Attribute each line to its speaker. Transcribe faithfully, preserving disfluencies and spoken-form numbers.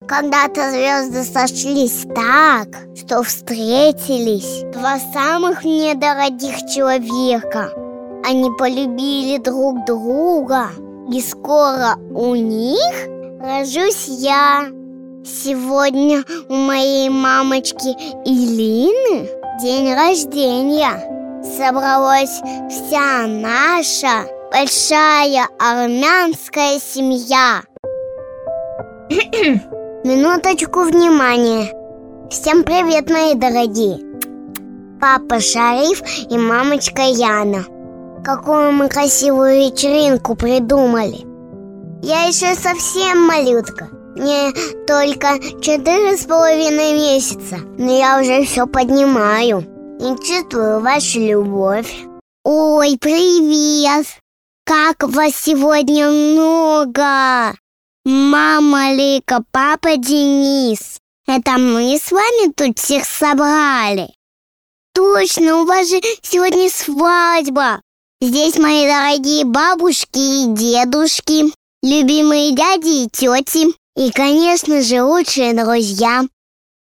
Speaker 1: Когда-то звезды сошлись так, что встретились два самых мне дорогих человека. Они полюбили друг друга, и скоро у них рожусь я. Сегодня у моей мамочки Илины день рождения. Собралась вся наша большая армянская семья. Минуточку внимания. Всем привет, мои дорогие. Папа Шариф и мамочка Яна. Какую мы красивую вечеринку придумали. Я еще совсем малютка. Мне только четыре с половиной месяца, но я уже все поднимаю и чувствую вашу любовь. Ой, привет! Как вас сегодня много! Мама Лика, папа Денис. Это мы с вами тут всех собрали. Точно, у вас же сегодня свадьба. Здесь мои дорогие бабушки и дедушки, любимые дяди и тети. И, конечно же, лучшие друзья.